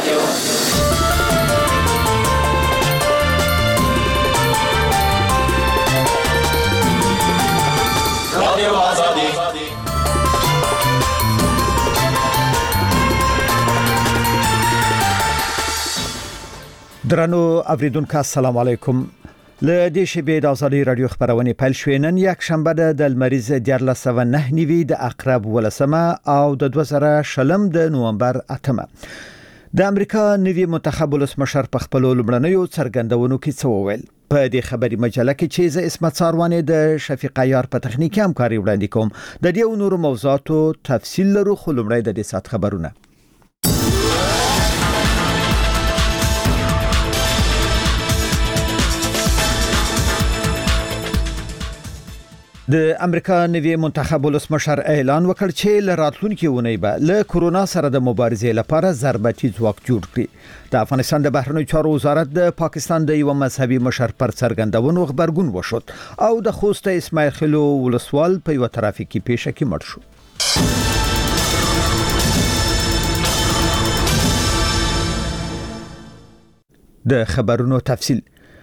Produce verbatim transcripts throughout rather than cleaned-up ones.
رادیو آزادی. درنو اوریدونکو السلام علیکم. له دې شبې د ازادي رادیو خبرونه پیل شوې. نن یک شنبه د لمریز دیارلس سوه نه نیوي د اقرب ولسمه او د دوه زره شلم د نومبر اتمه. د امریکا نوي منتخب ولسمشر په خپل لومړنیو څرګندونو کې څه وویل؟ په دې خبري مجله کې چې ز اسمت ساروانې د شفیق عیار په تخنیکی همکاري وړاندې کوم. د دې او نورو موضوعاتو تفصیل لرو، خو لومړی د دې سات خبرونه. د امریکا نوي منتخب ولسمشر اعلان وکړ چې له راتلونکي اونۍ به له کورونا سره د مبارزې لپاره ضربتي ځواک جوړ کړي. د افغانستان د بهرنیو چارو وزارت د پاکستان د یو مذهبي مشر پر څرګندونو خبرګون وشود او د خوست اسماعیل خیلو ولسوال په یو ترافیکي پیښه کې مړ شو. د خبرونو تفصیل.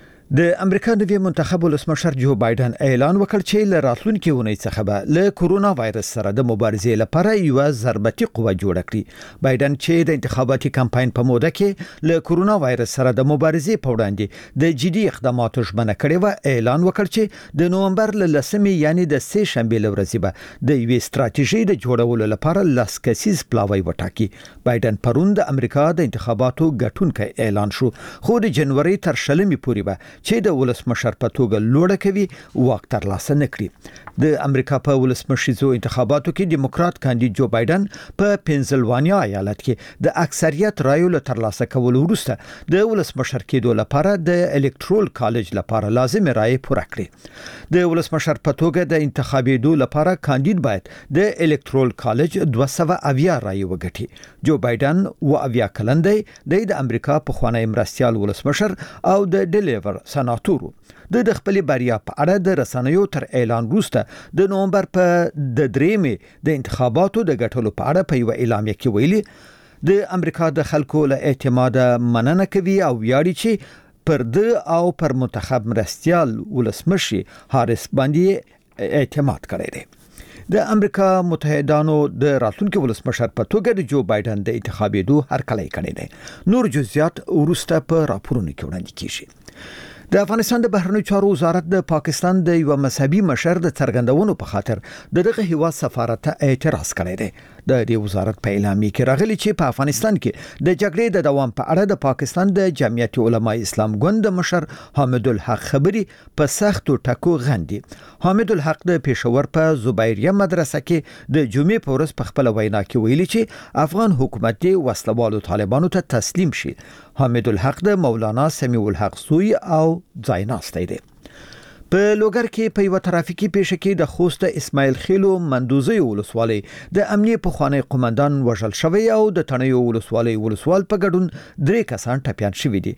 د امریکا نوي منتخب ولسمشر جو بایدن اعلان وکړ چې له راتلونکي اونۍ څخه به له کورونا وایرس سره د مبارزې لپاره یو ضربتي قوه جوړ کړي. بایدن چې د انتخاباتي کمپاین په موده کې له کورونا وایرس سره د مبارزې په وړاندې د جدي اقداماتو ژمنه کړې و، اعلان وکړ چې د نومبر له لسمې یعنی د سه شنبې لورځې به د یوې ستراتیژي د جوړولو لپاره لاس کسیز پلاوی وټاکي. بایدن پرون د امریکا د انتخاباتو ګټونکی اعلان شو، خو د جنوري تر شلمې پورې به چې د ولسمشر په توګه لوړه کوي واک ترلاسه نکړي. د امریکا په ولسمشریزو انتخاباتو کې دیموکرات کاندید جو بایدن په پنسلوانیا ایالت کې د اکثریت رایو له ترلاسه کولو وروسته د ولسمشر کېدو لپاره د الکترول کالج لپاره لازم رای پوره کړې. د ولسمشر په توګه د انتخابېدو لپاره کاندید باید د الکترول کالج دوه سوه اویا رای وګټي. جو بایدن و اویا کلن دی، د امریکا په خوانی مرستيال ولسمشر او د ډیلیور سناتورو. د خپل بریا په اړه د رسنیو تر اعلان وروسته د نومبر په د درېمې د انتخاباتو د ګټلو په اړه په یو اعلامیه کې ویلي د امریکا د خلکو له اعتماد مننه کوي او ویاړي چې پر د او پر منتخب مرستيال ولسمشر هاریس باندې اعتماد کړی دی. د امریکا متحدانو د راتلونکي ولسمشر په توګه د جو بایدن د انتخابېدو هرکلی کړی دی. نور جزئیات وروسته په راپورونو کې وړاندې کیږي. د افغانستان د بهرنیو چارو وزارت د پاکستان د یو مذهبي مشر د څرګندونو په خاطر د دغه هیواد سفارت ته اعتراض کړی دی. د دې وزارت په اعلامیه کې راغلي چې په افغانستان کې د جګړې د دوام په اړه د پاکستان د جمعیت علماء اسلام ګوند د مشر حامد الحق خبري په سختو ټکو غندي. حامد الحق د پېښور په زبیریه مدرسه کې د جمعې په ورځ په خپل وینا کې ویلي چې افغان حکومت د وسلوالو طالبانو ته تسلیم شي. حامد الحق د مولانا سمیع الحق سوی او ځایناستی دی. په لوګر کې په یو ترافیکي پیښه کې د خوست اسماعیل خیلو مندوزي ولسوالۍ د امنیه په خوانی قومندان وژل شوی او د تڼیو ولسوالۍ ولسوال په ګډون درې کسان ټپيان شوي دي.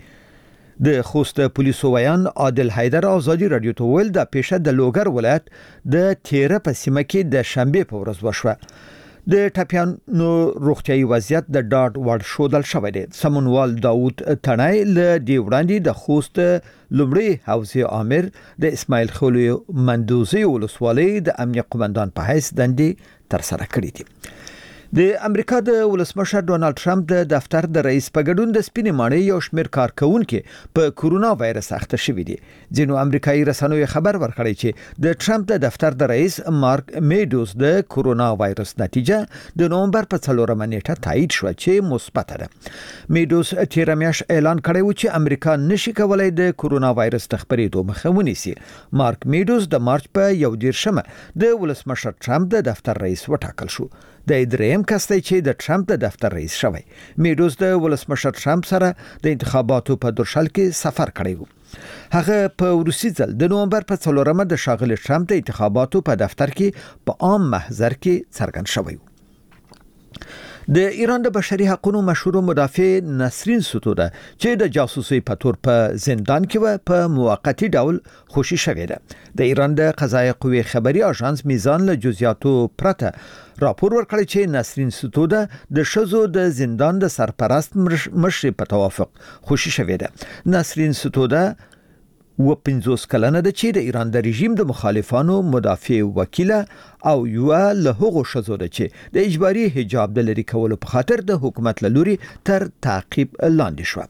د خوست پولیسو ویان عادل حیدر ازادي رادیو ته ویل د پیښه د لوګر ولایت د تیره په سیمه کې د شنبه په ورځ وشوه. د ټپيانو روغتيایي وضعیت د ډاډ وړ شودل شوی دی. سمونوال داوود تڼای له دی وړاندې د خوست لومړی حوزه امیر د اسماعیل خیلو مندوزي ولسوالۍ د امنیه قومندان په حیث دندې تر سره کړې دي. د امریکا د ولسمشر ډونالد ټرمپ د دفتر د رئیس په ګډون د سپینې ماڼۍ یو شمېر کارکونکو په کورونا وایرس اخته شوي دي. ځینو امریکایي رسنیو خبر ورکړی چې د ټرمپ د دفتر د رئیس مارک میډوز د کورونا وایرس نتیجه د نومبر په څلورمه نیټه تایید شو چې مثبت ده. میډوز تیر میاشت اعلان کړی و چې امریکا نشي کولای د کورونا وایرس د خپرېدو مخه ونیسي. مارک میډوز د مارچ په یو دیرشمه د ولسمشر ټرمپ د دفتر رئیس وټاکل شو. د دریم کس دی چې د ټرمپ د دفتر رئیس شوی. میډوز د ولسمشر ټرمپ سره د انتخاباتو په درشل کې سفر کړی و. هغه په روسي ځل د نومبر په څلورمه د ښاغلي ټرمپ د انتخاباتو په دفتر کې په عام محضر کې څرګند شوی و. د ایران د بشري حقوقو مشهور مدافع نسرین ستوده چې د جاسوسي په تور په زندان کې و په موقتی ډول خوشي شوې ده. د ایران د قضایي قوې خبري اژانس میزان له جزئیاتو پرته راپور ورکړی چې نسرین ستوده د شزو د زندان د سرپرست مشر په توافق خوشي شوې ده. نسرین ستوده و پنځوس کلنه ده چې د ایران د رژیم د مخالفانو مدافع وکیله او یو له هغو شزو ده چې د اجباري حجاب د لري کولو په خاطر د حکومت له لوري تر تعقیب لاندې شو.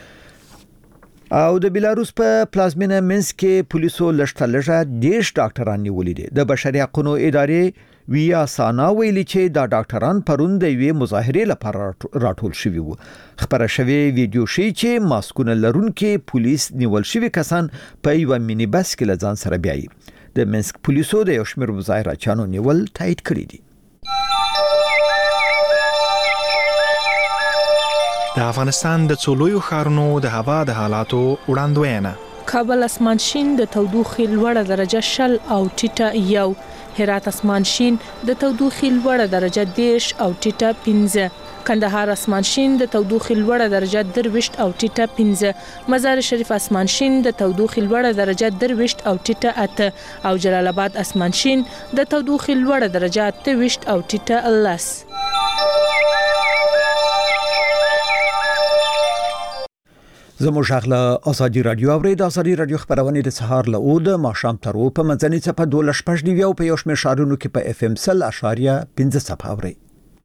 او د بیلاروس په پلازمینه منسک کې پولیسو لشته لږه دیش ډاکټران نیولې دي. د بشري حقوقو ادارې ویا سانا ویلي چې دا ډاکټران پرون د یوې مظاهرې لپاره راټول شوي وو. خبره شوی ویډیو شي چې ماسکونه لرونکي پولیس نیول شوي کسان په یو مینی بس کې لځان سره بیایي. د منسک پولیسو د یو شمېر مظاهرچیانو نیول تایید کړی دي. د افغانستان د څولویو ښارونو د هوا د حالاتو وړاندوینه. کابل اسمان شین د تودوخې لوړه درجه شل او ټیټه یو، هرات اسمان شین د تودوخې لوړه درجه دیش او ټیټه پنځه، کندهار اسمان شین د تودوخې لوړه درجه درويشت او ټیټه پنځه، مزار شریف اسمان شین د تودوخې لوړه درجه درويشت او ټیټه اته او جلال آباد اسمان شین د تودوخې لوړه درجه اتهويشت او ټیټه لس. زموږ غږ ازادي رادیو اورید. ازادي رادیو خبرونه د سهار له او د ماښام تر او په منځنۍ څپه دوه شپږ نیو په یو شمېر شهرونو کې په اف ام سل اشاریه پنځه څپه اوري.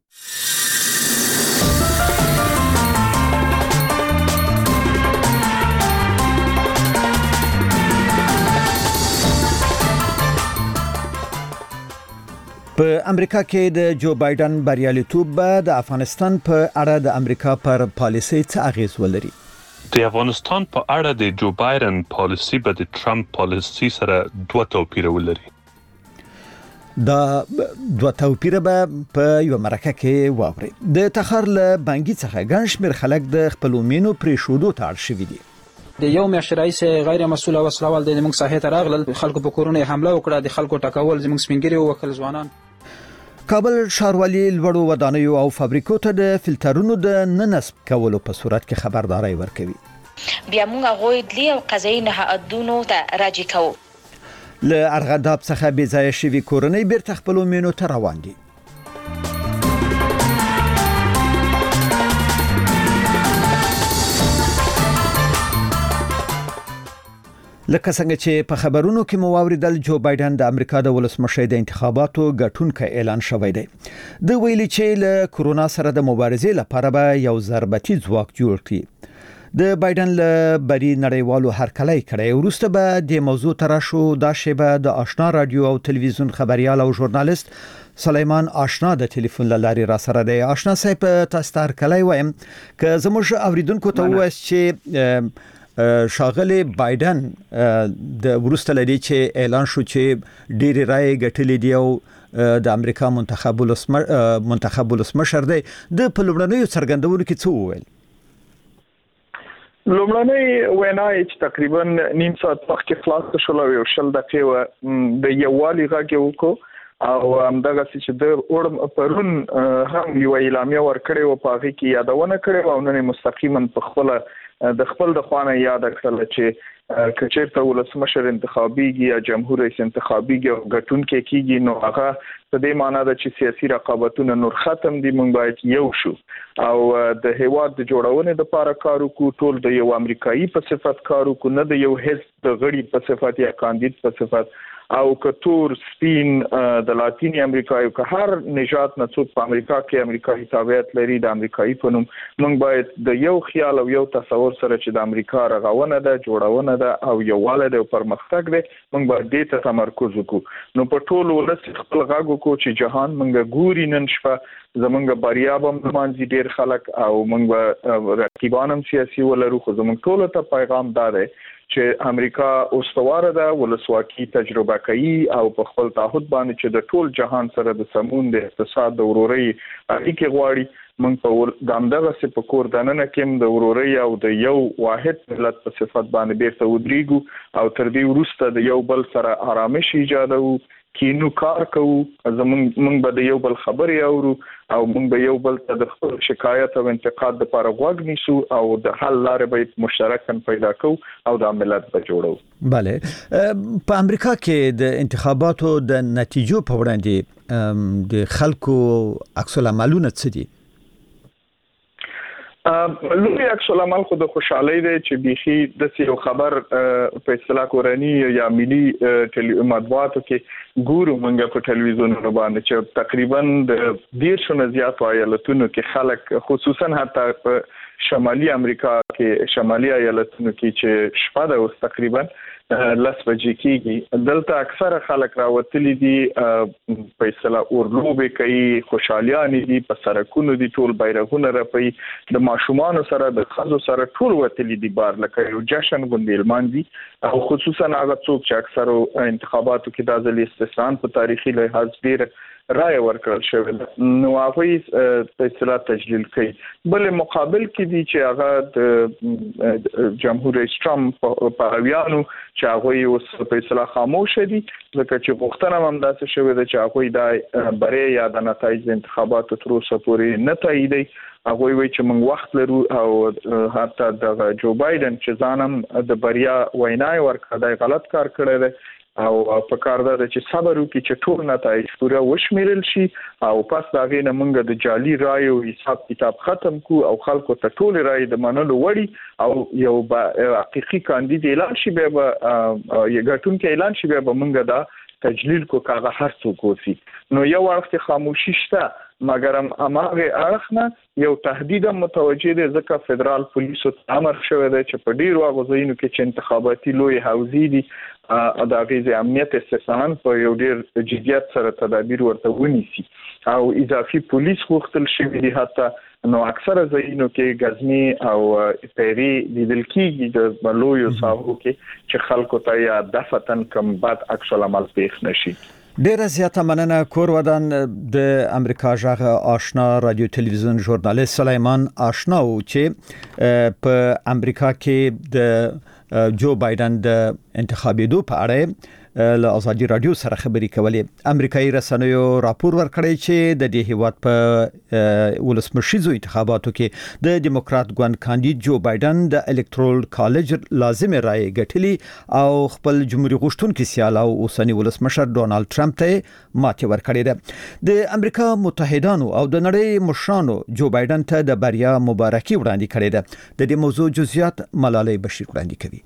په امریکا کې د جو بایدن بریالیتوب د افغانستان په اړه د امریکا پر پالیسي څه اغیز ولري؟ د افغانستان په اړه د جو بایدن پالیسي به د ټرمپ پالیسي سره دوه توپیر ولري. دا دوه توپیر به په یو مرکه کې واوري. د تخار له بانګي څخه ګڼ شمېر خلک د خپل مینو پرې شودو ته اړ شوي دي. د یو میاشت رئیس غیر مسؤل او وسلوال د موږ ساحې ته راغلل، خلکو په کورونه حمله وکړه، د خلکو ټکول، زموږ سپینګری وکړل ځوانان. کابل ښاروالي لوړو ودانیو او فابریکو ته د فلټرونو د ننصب کولو په صورت کې خبرداري ورکوي. بیا موږ غوړ دلی او قضایي نهادونو ته راجع کوو. له ارغنداب څخه بې ځایه شوي کورنۍ بیرته خپلو مینو ته روان دي. لکه څنګه چې په خبرونو کې مو واوریدل، جو بایدن د امریکا د ولسمشر د انتخاباتو ګټونکی اعلان شوی دی. د ویلي چې له کورونا سره د مبارزې لپاره به یو ضربتي ځواک جوړ کړي. د بایدن له بری نړیوالو هرکلی کړی. وروسته به د موضوع تراشو دا شیبه د آشنا رادیو او تلویزیون خبريال او ژورنالیست سلیمان آشنا د ټلیفون لارې را سره دی. آشنا صاحب تاسو ته هرکلی وایم که زموږ اوریدونکو ته وایي چې شاغلی بایدن د وروسته لري چې اعلان شو چې ډېری رائے ګټلې دی او د امریکا منتخب ولسمشر منتخب ولسمشر دی، د پلوړنیو څرګندونو کې څه وویل؟ لومړنۍ وینا چې تقریبا نیم ساعت مخکې خلاص شو او یو شل دقیقې د یووالي غږ وکړو او همدغه چې د اورم پرون هم یو اعلامیه ورکړې او په هغه کې یادونه کړې او نن مستقیما په خپل د خپل د خوانه یاد کړل چې کچېرته ولسمشر انتخابيږي یا جمهور رئیس انتخابيږي او ګټونکي کیږي، نو هغه په دې معنی ده چې سیاسي رقابتونه نور ختم دي، موږ باید یو شو او د هیواد د جوړونې لپاره کار وکړو، ټول د یو امریکایي په صفت کار وکړو، نه د یو حزب د غړي په صفت یا کاندید په صفت او کتور سپین د لاتینی امریکا یو که هر نژاد نه څوک په امریکا کې امریکایي تابعیت لري د امریکایي په نوم موږ باید د یو خیال او یو تصور سره چې د امریکا رغونه ده، جوړونه ده او یووالی ده او پرمختګ ده، موږ باید دې ته تمرکز وکړو. نو په ټول ولس خپل غږ وکړو چې جهان موږ ګوري نن شپه زمونږ بریا به مانځي ډیر خلک او موږ رقیبان هم سیاسي ولرو، خو زمونږ ټول ته پیغام دا دی چې امریکا اوستواره ده، ولسواکي تجربه کوي او په خپل تعهد باندې چې د ټول جهان سره د سمون د اقتصاد د ورورۍ اړیکې غواړي. موږ په دامدغه سي په کور دننه کې د ورورۍ او د یو واحد ملت په صفت باندې بیرته ودرېږو او تر دې وروسته د یو بل سره آرامش ایجادو، کینو کار کوو زمونږ موږ به د یو بل خبرې اورو او موږ به یو بل ته د خپل شکایت او انتقاد لپاره غوږ نیسو او د حل لارې به مشترکاً پیدا کوو او د ملت به جوړو. بله، په امریکا کې د انتخاباتو د نتیجو په وړاندې د خلکو عکس العملونه څه دي؟ لوی عکس العمل خو د خوشحالۍ دی چې بيخي د یو خبر په اصطلاح کورنی یا ملي مطبوعاتو کې ګورو موږ په ټلویزیونونو باندې چې تقریبا د ډیر نه زیات ایالتونو کې خلک خصوصا حتی په شمالي امریکا کې شمالي ایالتونو کې چې شپه د اوس تقریبا لس بجې کېږي دلته اکثره خلک راوتلي دي په اصطلاح اورلوبې کوي خوشحالیان دي په سرکونو دي ټول بیرغونه رپي د ماشومان سره د خزو سره ټول وتلي دي بار لکه یو جشن غونډې لمانځي او خصوصا هغه څوک چې اکثره انتخاباتو کې د ځلې استثناء په تاریخي لحاظ ډیر رائے ورکړل شوی نو هغه په اصطلاح تجلیل کوي. بل مقابل کې دي چې هغه د جمهور رئیس ټرمپ په اویانو چې هغه اوس په اصطلاح خاموش دي ځکه چې غوښتنه هم داسې شوې ده چې هغه د بری یا د نتایج انتخاباتو تر اوسه پورې نه تاییدي. هغه وایي چې موږ وخت لرو او حتی د جو بایدن چې ځانم د بریا وینای ورکړای غلط کار کړی دی او په کار ده چې صبر وکړي چې ټول نتایج پوره وشمیرل شي او پس دا غینه موږ د جعلي رایو حساب کتاب ختم کو او خلکو ته ټول رای د منلو وړي او یو حقيقي کاندید اعلان شي به یو ګټونکو اعلان شي به موږ دا تجلیل کو کاغه هر څوک وسی. نو یو وخت خاموشي شته مګر هم اماغه اړخنه یو تهدید متوجه دي ځکه فدرال پولیسو امر شوی دی چې په ډیرو غوښتنو کې چې انتخاباتي لوی حوزې دي د غیزه امنیت استثناء په یو ډیر جديت سره تدابیر ورته ونیسي او اضافي پولیس غوښتل شوی دي حتی نو اکثره ځایونو کې غزنی او پیری لیدل کېږي د بلویو ساحو کې چې خلکو ته یا دفتن کم بعد عکس العمل پیښ نشي. ډیره زیاته مننه کور ودان د امریکا ژغ آشنا رادیو تلویزیون ژورنالیست سلیمان آشنا او چې په امریکا کې د جو بایدن د انتخابېدو په اړه له ازادي رادیو سره خبرې کولې. امریکایي رسنیو راپور ورکړی چې د دې هیواد په ولسمشریزو انتخاباتو کې د دیموکرات ګوند کاندید جو بایدن د الکترال کالج لازم رائے ګټلي او خپل جمهوریت غوښتونکي سیال او اوسنی ولسمشر ډونالد ټرمپ ته ماتې ورکړې ده. د امریکا متحدانو او د نړۍ مشرانو جو بایدن ته د بریا مبارکي وړاندې کړې ده. د دې موضوع جزئیات ملالۍ بشیر وړاندې کوي.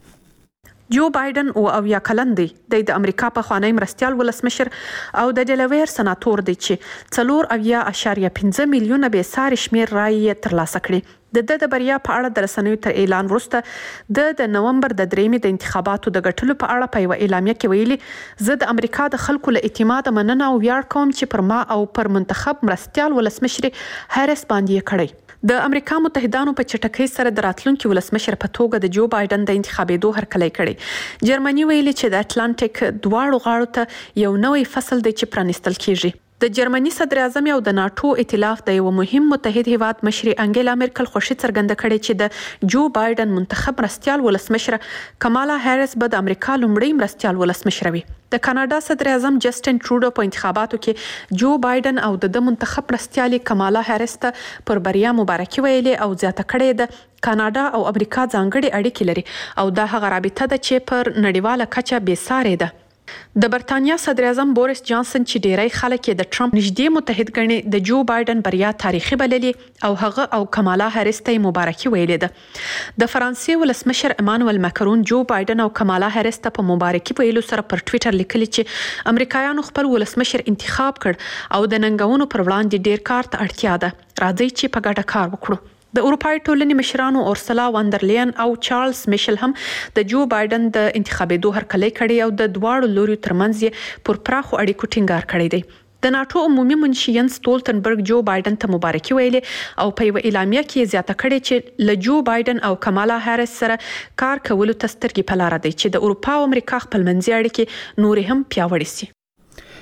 جو بایدن او اویا کلن دی د امریکا په خوانی مرستيال ولسمشر او د ډیلویر سناتور دی چې څلور اویا اشاریه پنځه میلیونه به ساري شمیر رائے ترلاسه کړي. د د بریا په اړه د رسنیو تر اعلان وروسته د د نومبر د دریمې د انتخاباتو د غټلو په اړه په یو اعلامیه کې ویلي زه د امریکا د خلکو له اعتماد مننه او ویاړ کوم چې پر ما او پر منتخب مرستيال ولسمشر هریس باندې کړی. د امریکا متحدانو په چټکۍ سره د راتلونکي ولسمشر په توګه د جو بایدن د انتخابېدو هرکلی کړي. جرمني ویلي چې د اټلانټیک دواړو غاړو ته یو نوې فصل دی چې پرانستل کیږي. د جرمني صدر اعظم او د ناتو ائتلاف د یو مهم متحد هیواد مشر انګلا مرکل خوشي څرګنده کړې چې د جو بایدن منتخب مرستيال ولسمشر کمالا هریس به د امریکا لومړی مرستيال ولسمشر وي. د کاناډا صدر اعظم جسټن ټروډو په انتخاباتو کې جو بایدن او د منتخب مرستيال کمالا هریس ته پر بریا مبارکي ویلې او زیاته کړې ده کاناډا او امریکا ځانګړي اړیکې لري او دا هغه رابطه ده چې پر نړیواله کچه بې ساري ده. د برتانیا صدر اعظم بوریس جانسن چې ډیری خلک د ټرمپ نږدې متحد ګڼي د جو بایدن بریا تاریخي بللي او هغه او کمالا هریس ته مبارکي ویلې ده. د فرانسې ولسمشر امانوئل ماکرون جو بایدن او کمالا هریس ته په مبارکي ویلو سره پر ټوئیټر لیکلي چې امریکایانو خپل ولسمشر انتخاب کړ او د ننګونو پر وړاندې ډیر کار ته اړتیا ده. راځي چې په ګډه کار وکړو. د اروپای ټولنې مشرانو اورسلا واندرلین او چارلز میشل هم د جو بایدن د انتخابېدو هرکلی کړي او د دواړو لوري ترمنځ پر پراخو اړیکو ټینګار کړی دی. د ناتو عمومي منشي ینس ستولتنبرګ جو بایدن ته مبارکي ویلې او په یو اعلامیه کې زیاته کړې چې له جو بایدن او کمالا هریس سره کار کولو ته سترګې په لار دی چې د اروپا او امریکا خپلمنځي اړیکې نورې هم پیاوړې شي.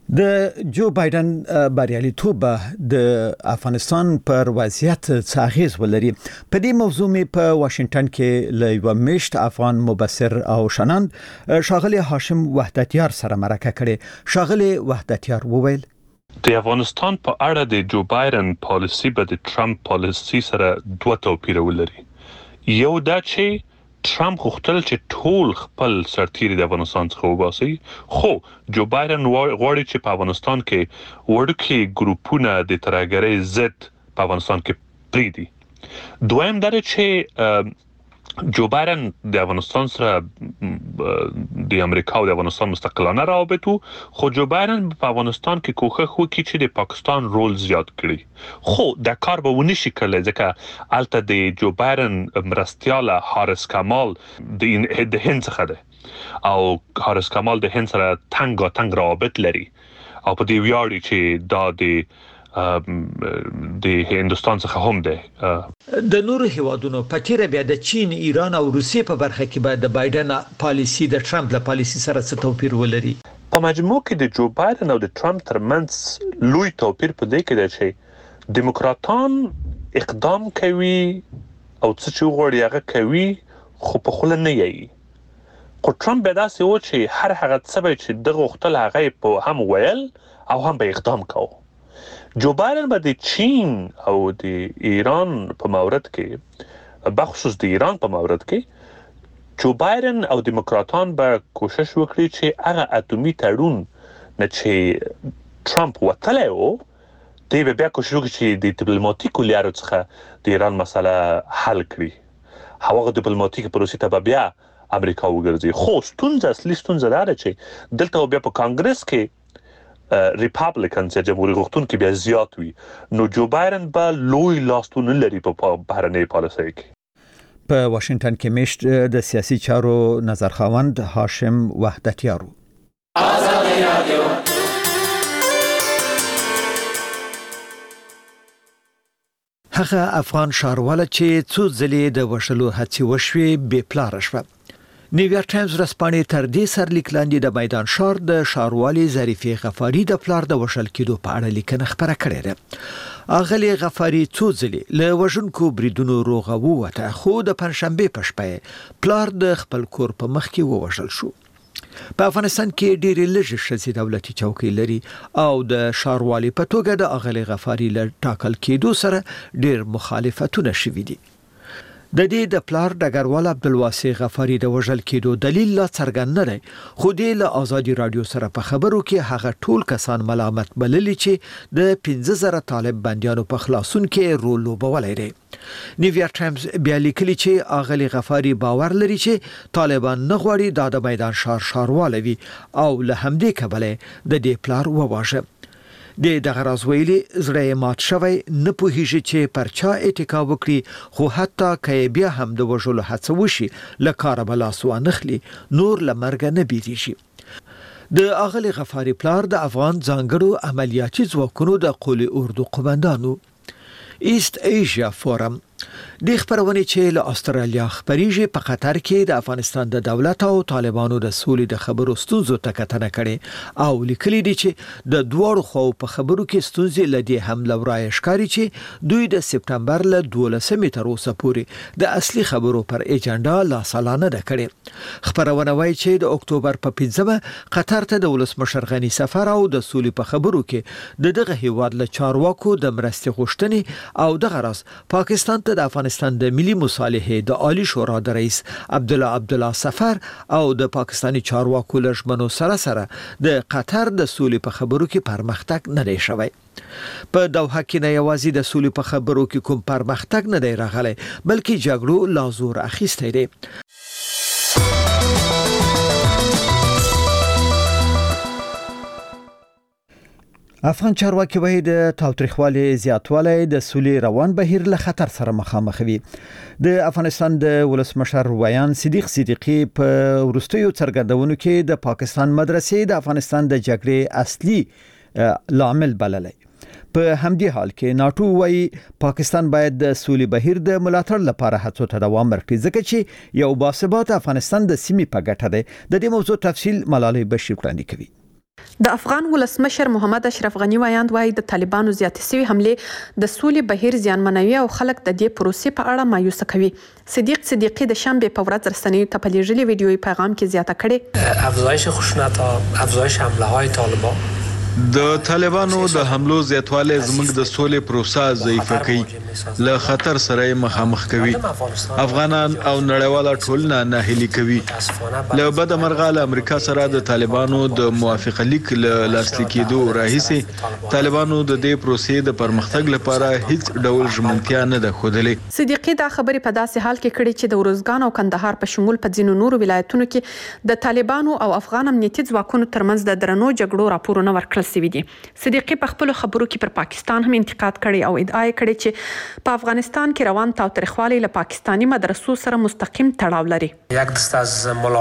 د جو بایدن بریالیتوب د افغانستان پر وضعیت څه اغیز ولري. په دې موضوع می په واشنگټن کې له یو میشت افغان مبصر او شناند شاغلی هاشم وحدتیار سره مرکه کړې. شاغلی وحدتیار وویل د افغانستان په اړه د جو بایدن پالیسی به د ټرمپ پالیسی سره دوه توپیر ولري. یو دا چې ټرمپ غوښتل چې ټول خپل سرتیري د افغانستان څخه وباسي، خو جو بایدن غواړي چې په افغانستان کې وړوکي ګروپونه د ترهګرۍ ضد په افغانستان کې پریږدي. دویم دا چې جو بایدن د افغانستان سره د امریکا او د افغانستان مستقلانه روابط، خو جو بایدن په افغانستان کې کوښښ وکړي چې د پاکستان رول زیات کړي، خو دا کار به ونه شي کولای ځکه الته د جو بایدن مرستیاله هارس کمال د هند څخه ده او هارس کمال د هند سره تنګ تنګ روابط لري او په دې ویاړي چې دا د د هندستان څخه هم ده. د نورو هیوادونو په تیر بیا د چین، ایران او روسیې په برخه کې به د بایدن پالیسی د ټرمپ له پالیسی سره څه توپیر ولري؟ په مجموع کې د جو بایدن او د ټرمپ ترمنځ لوی توپیر په دې کې دی چې دیموکراتان اقدام کوي او څه چې وغواړي هغه کوي، خو په خوله نه یي. خو ټرمپ به داسې و چې هر هغه څه چې دغه غوښتل هغه په هم ویل او هم به اقدام کوي. جو بایدن به د چین او د ایران په مورد کې، بخصوص د ایران په مورد کې، جو بایدن او دیموکراتان به کوشش وکړي چې هغه اټومي تړون نه چې ټرمپ وتلی و، دوی به بیا کوشش وکړي چې د ډیپلوماټیکو لارو څخه د ایران مسله حل کړي. هغه ډیپلوماټیک پروسې ته به بیا امریکا وګرځي. خو ستونزه اصلي ستونزه دا ده چې دلته بیا په کانګرس کې ریپابلیکنز یا جمهوریت غوښتونکي بیا زیات وي، نو جو بایدن به لوی لاستون لري په بهرنۍ پالیسۍ کې. په واشنگټن کې میشت د سیاسي چارو نظرخواند هاشم وحدتیارو. آزاد رادیو هغه افغان شهروال چې څو ځلې د وشلو هڅې وشوې بې پلاره شوه. نیویارک ټایمز ورځپاڼې تر دې سرلیک لاندې د میدان ښار د ښاروالي ظریفې غفاري د پلار د وشل کېدو په اړه لیکنه خپره کړې ده. اغلی غفاري څو ځلې له وژونکو بریدونو روغه ووته، خو د پنځشنبې په شپه پلار د خپل کور په مخ کې ووژل شو. په افغانستان کې ډېرې لږې ښځې دولتي چوکۍ لري او د ښاروالي په توګه د اغلی غفاري له ټاکل کېدو سره ډېر مخالفتونه شوي دي. د دې د پلار ډګروال عبدالواسع غفاري د وژل کېدو دلیل لا څرګند نه دی، خو د آزادي رادیو سره په خبرو کې هغه ټول کسان ملامت بللي چې د پنځه زره طالب بنديانو په خلاصون کې رول لوبولی دی. نیویارک ټایمز بیا لیکلي چې اغلی غفاري باور لري چې طالبان نه غواړي دا د میدان ښار ښاروال وي او له همدې کبله د دې پلار وواژه. د دغه راز ویلي زړه مات شوی نه پوهیږي چې پر چا اتکا وکړي، خو حتی که بیا هم د وژلو هڅه وشي له کاره به لاس وانخلي، نور له مرګه نه بیریږي. د اغلی غفاري پلار د افغان ځانګړو عملیاتي ځواکونو د قول اردو قومندانو. ایست ایشیا فورم د خبرونه چې له استرالیا خبريږي په قطر کې د افغانستان د دولت او طالبانو د سولې د خبرو ستونزو ته کتنه کړي او لیکلي دي چې د دوړو خو په خبرو کې ستونزې لدی هم لورای ښکاری چې دوی د سپتمبر له دولسمې تر اوسه پورې د اصلي خبرو پر ایجنډا لا سالانه ده کړي. خبرونه وايي چې د اکتوبر په پنځمه قطر ته د ولسمشر غنی سفر او د سولې په خبرو کې د دغه هیواد له چارواکو د مرستې غوښتنې او دغه راز پاکستان ته د افغانستان د ملي مصالحې د عالی شورا د رئیس عبدالله عبدالله سفر او د پاکستانی چارواکو لژمنو سره سره د قطر د سولې په خبرو کې پرمختګ نه دی شوی. په دوحه کې نه یوازې د سولې په خبرو کې کوم پرمختګ نه دی راغلی، بلکې جګړو لا زور اخیستی دی. افغان چارواکي وایي د تاوتریخوالي زیاتوالی د سولې روان بهیر له خطر سره مخامخ وي. د افغانستان د ولسمشر ویان صدیق صدیقی په وروستیو څرګندونو کې د پاکستان مدرسې د افغانستان د جګړې اصلي لامل بللی. په همدې حال کې ناتو وایي پاکستان باید د سولې بهیر د ملاتړ لپاره هڅو ته دوام ورکړي، ځکه چې یو باثباته افغانستان د سیمې په ګټه دی. د دې موضوع تفصیل ملالۍ بشیر وړاندې کوي. د افغان ولسمشر محمد اشرف غنی وایاند وایي د طالبانو زیاتې سوي حملې د سولې بهیر زیانمنوي او خلک د دې پروسې په اړه مایوسه کوي. صدیق صدیقی د شنبه په ورځ رسنیو ته په لیږلي ویډیوي پیغام کې زیاته کړې افزایش خشونت افزایش حمله های طالبان د طالبانو د حملو زیاتوالی زموږ د سولې پروسه ضعیفه کوي، له خطر سره مخامخ کوي، افغانان او نړیواله ټولنه ناهیلي کوي. له بده مرغه له امریکا سره د طالبانو د موافقه لیک له لاسلیک کېدو راهیسې طالبانو د دې پروسې د پرمختګ لپاره هیڅ ډول ژمنتیا نه ده ښودلې. صدیقی دا خبرې په داسې حال کې کړې چې د ارزګان او کندهار په شمول په ځینو نورو ولایتونو کې د طالبانو او افغان امنیتي ځواکونو ترمنځ د درنو جګړو راپورونه ورکړل شوي دي. صدیقی په خپل خبرو کې پر پاکستان هم انتقاد کړي او ادعا کړې چې په افغانستان کې روان تاوتریخوالی له پاکستانی مدرسو سره مستقیم تړاو لري. یک دست از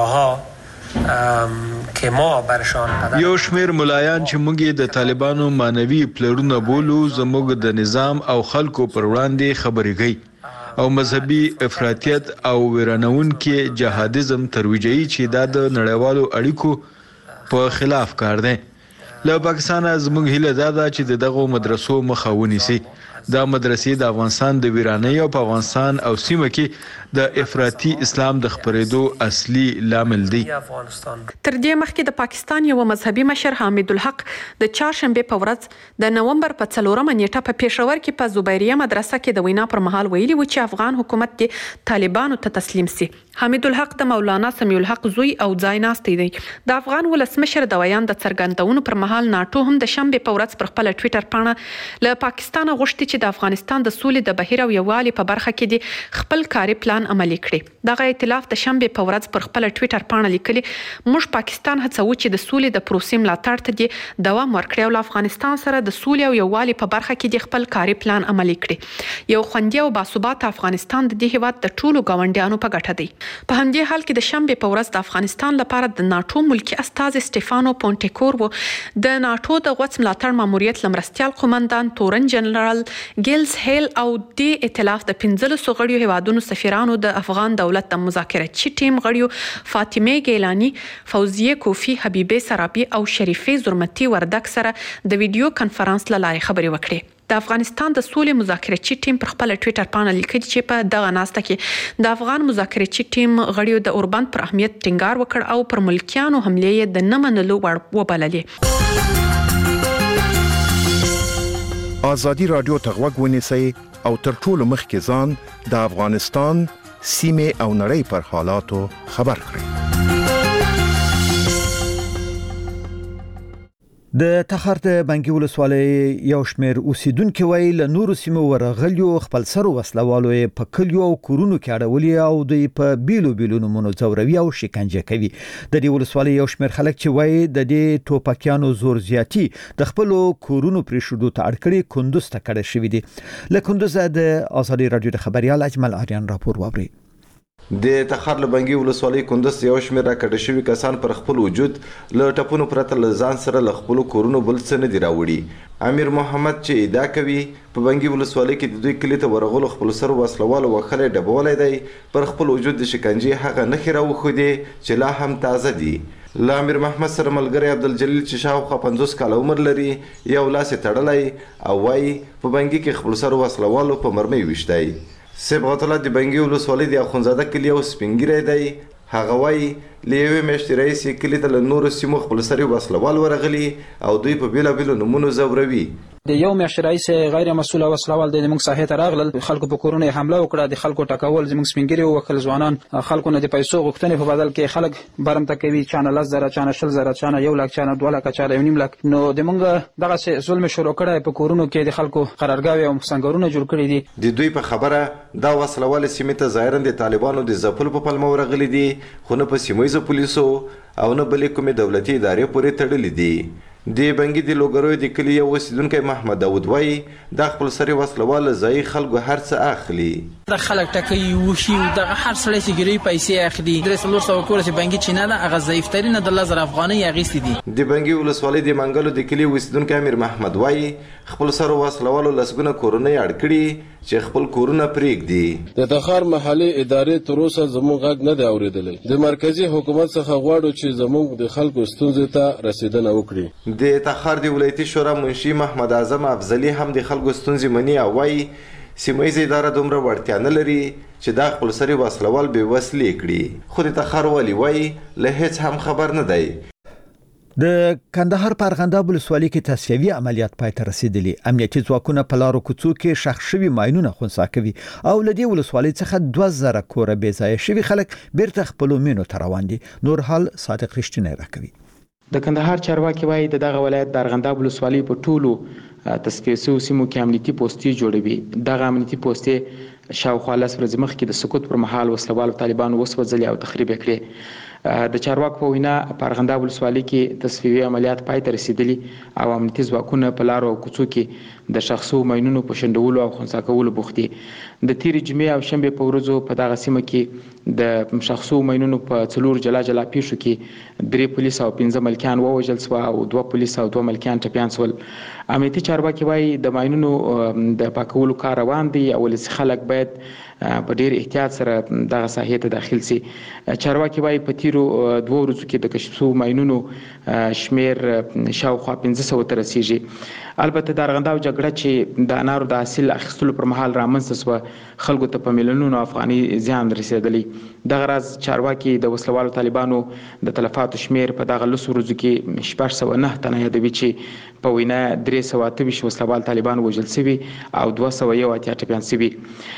ملاها که ما برشان یو شمیر ملایان چې موږ د طالبانو مانوي پلرونه بولو زموږ د نظام او خلکو پر وړاندې خبرې کوي او مذهبي افراطیت او ویرانونکي جهادیزم ترویجوي چې دا د نړیوالو اړیکو په خلاف کار دی. له پاکستان زموږ هیله دا ده چې د دغو مدرسو مخه ونیسي. دا مدرسې د افغانستان د ویرانۍ او په افغانستان او سیمه کې د افراطي اسلام د خپرېدو اصلي لامل دی. تر دې مخکې د پاکستان یو مذهبي مشر حامد الحق د چهارشنبه په ورځ د نومبر په څلورمه نیټه په پېښور کې په زبیریه مدرسه کې د وینا پر مهال ویلي و چې افغان حکومت د طالبانو ته تسلیم سي. حامد الحق د مولانا سمیع الحق زوی او ځای ناستی دی. د افغان ولسمشر د ویان د څرګندونو پر مهال ناټو هم د شنبه په ورځ پر خپل ټویټر پاڼه له پاکستان غوښتي چې د افغانستان د سولې د بهیر او یووالي په برخه کې د خپل کاري پلان عملي کړي. دغه ائتلاف د شنبه په ورځ پر خپل ټویټر پاڼه لیکلي موږ پاکستان هڅو چې د سولې د پروسې ملاتړ ته د دوام ورکړي او افغانستان سره د سولې او یووالي په برخه کې د خپل کاري پلان عملي کړي. یو خوندي او باثباته افغانستان د دې هیواد د ټولو ګاونډیانو په ګټه دی. په همدې حال کې د شنبه په ورځ د افغانستان لپاره د ناټو ملکی استاذ سټيفانو پونټیکور و د ناټو د غوڅ ملاتړ ماموریت لمرستيال قومندان تورن جنرال ګیلز هیل او د ائتلاف د پنځلسو غړیو هیوادونو سفیرانو د افغان دولت د مذاکراتي ټیم غړیو فاطمه ګیلانی، فوزیه کوفی، حبیبه سرابی او شریفه زرمتی وردک سره د ویډیو کانفرنس له لارې خبرې وکړې. د افغانستان د سولې مذاکراتي ټیم پر خپل ټویټر پاڼه لیکلي چې په دغه ناسته کې د افغان مذاکراتي ټیم غړیو د اوربند پر اهمیت ټینګار وکړ او پر ملکیانو حملې د نه منلو وړ وبللې. ازادي رادیو ته غوږ ونیسئ او تر ټولو مخکې ځان د افغانستان سیمه او نړۍ پر حالاتو خبر کړئ. د تخار د بنګي ولسوالۍ یو شمېر اوسیدونکو ویل له نورو سیمو ورغلیو خپل سر وسلوالو په کلیو او کورونو کې اړولي او د په بیلو بیلو نمونه زوروي او شکنجه کوي. د دې ولسوالۍ یو شمېر خلک چې وایي د دې ټوپکیانو زور زیاتی د خپل کورونو پرې شودو ته اړ کړي کندوز ته کډه شوی دي. له کندوز د آزادي رادیو د خبريال اجمل آریان راپور ووري. د تخار لبنګي ولسوالۍ کندوز یو شمېر راکړه شوی کسان پر خپل وجود له ټپونو پرته لزان سره ل خپل کورونو بل څه نه دی راوړي. امیر محمد چې ادعا کوي په بنګي ولسوالۍ کې د دوی کلی ته ورغلو خپل سر وسلوال وخلې ډبولای دی پر خپل وجود د شکنجې هغه نه خراو خو دی چې لا هم تازه دی. ل امیر محمد سره ملګری عبدالجلیل چې شاوخوا پنځوس کاله عمر لري یو لاس تړلای او وای په بنګي کې خپل سر وسلوالو په مرمۍ وشتای. صبغت الله د بنګي ولسوالۍ د اخونزاده کلی او سپینګری دی. هغه وای لیوي مشتي رئیس کلی ته نور سیمو خپل سر وسلوال ورغلی او دوی په بیلا بیلو نمونه زوروي. د یو میاشت رئیس غیر مسؤل او وسلوال د موږ ساحې ته راغلل خلکو په کورونه حمله وکړه د خلکو ټکول زموږ سپینګری وکړل ځوانان خلکو نه د پیسو غوښتنې په بدل کې خلک برم ته کوي چانه لس زره چانه شل زره چانه یو لک چانه دوه لک چانه یو نیم لک نو د موږ دغه ظلم شروع کړی په کورونو کې د خلکو قرارګاوي او څنګهونه جوړ کړی دي. د دوی په خبره دا وسلوال سیمه ته ظاهرا د طالبانو د ځپل په پلمه ورغلي دي خو نه په سیمایي پولیسو او نه بلې کومې دولتي ادارې پورې تړلې دي. د بنګي د لوګروي د کلی یو اوسیدونکی محمد داود وایي د خپل سری وسلواله ځای خلکو هر څه اخلي. د خلک ټکي وشي او د هر سړی چې ګری پیسې اخلي. درې څلور سوه کور چې بنګي چینه ده هغه ضعیف ترینه د لزر افغانۍ اغیستي دي. د بنګي ولسوالۍ د منګلو د کلی اوسیدونکی امیر محمد وایي خپل سره وسلوالو لسګونه کورونه اړ کړي چې خپل کورونه پرېږدي. د تخار محلي ادارې تر اوسه زموږ غږ نه دی اورېدلی. د مرکزی حکومت څخه غواړو چې زموږ د خلکو ستونزې ته رسیدنه وکړي. د تخار د ولایتي شورا منشي محمد اعظم افضلي هم د خلکو ستونزې مني او وایي سیمه ییزه اداره دومره وړتیا نه لري چې دا خپل سری وسلوال بې وسلې کړي. خو د تخار والي وایي له هیڅ هم خبر نه دی. د کندهار په ارغنداب ولسوالۍ کې تصفیوي عملیات پای ته رسیدلي. امنیتي ځواکونه په لارو کوڅو کې ښخ شوي ماینونه خنثی کوي او له دې ولسوالۍ څخه دوه زره کوره بې ځایه شوي خلک بیرته خپلو مینو ته روان دي. نور حال صادق رښتینی راکوي. د کندهار چارواکي وایي د دغه ولایت د ارغنداب ولسوالۍ په ټولو تصفیه شویو سیمو کې امنیتي پوستې جوړوي. دغه امنیتي پوستې شاوخوا لس ورځې مخکې د سقوط پر مهال وسلوالو طالبانو وسوځلې او تخریب یې کړې. د چارواکو په وینا په ارغنداب ولسوالۍ کې تصفیوي عملیات پای ته رسیدلي او امنیتي ځواکونه په لارو او کوڅو کې د شخصو ماینونو په شنډولو او خنثی کولو بوخت دي. د تیرې جمعې او شنبې په ورځو په دغه سیمه کې د شخصو ماینونو په څلور جلا جلا پیښو کې درې پولیس او پنځه ملکیان ووژل شول او دوه پولیس او دوه ملکیان ټپیان شول. امنیتي چارواکي وایي د ماینونو د پاکولو کار روان دی او ولسي خلک باید په ډیر احتیاط سره دغه ساحې ته داخل سي. چارواکي وایي په تیرو دوه ورځو کې د کشف شوو ماینونو شمیر شاوخوا پنځه سوه ته رسیږي. البته د ارغنداب جګړه چې د انارو د حاصل اخیستلو پر مهال رامنځته شوه خلکو ته په میلیونونو افغاني زیان رسېدلی. دغه راز چارواکي د وسلوالو طالبانو د تلفاتو شمیر په دغه لسو ورځو کې شپږ سوه نه تنه یادوي چې په وینا درې سوه اته ویشت وسلوال طالبان وژل شوي او دوه سوه یو اتیا ټپیان شوي.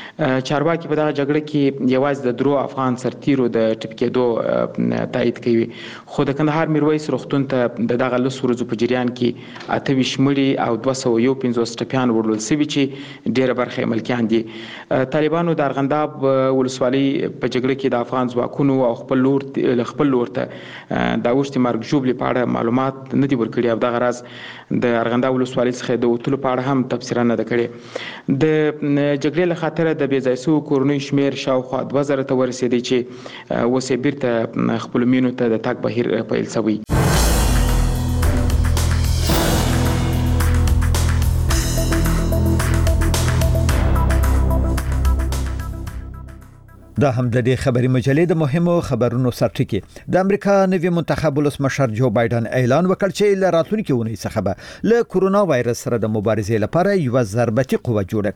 چارواکي په دغه جګړه کې یوازې د درو افغان سرتیرو د ټپي کېدو تایید کوي. خو د کندهار میرویس روغتون ته د دغه لسو ورځو په جریان کې اته ویشت مړي او دوه سوه یو پنځوس ټپیان وړل شوي چې ډېره برخه یې ملکیان دي. طالبانو د ارغنداب ولسوالۍ په جګړه کې د افغان ځواکونو او خپل لور خپل لور ته د اوښتې مرګ ژوبلې په اړه معلومات نه دي ورکړي او دغه راز د ارغنداب ولسوالۍ څخه د وتلو په اړه هم تبصره نه ده کړې. د جګړې له خاطره د بې ځای شویو کورنیو شمیر شاوخوا دوه زره ته ورسېدی چې اوس یې بیرته خپلو مینو ته د تګ بهیر پیل شوی. دا هم د دې خبري مجلې د مهمو خبرونو سرټکی. د امریکا نوی منتخب ولسمشر جو بایدن اعلان وکړ چې له راتلونکي اونۍ څخه به له کورونا وایرس سره د مبارزې لپاره یو ضربتي قوه جوړه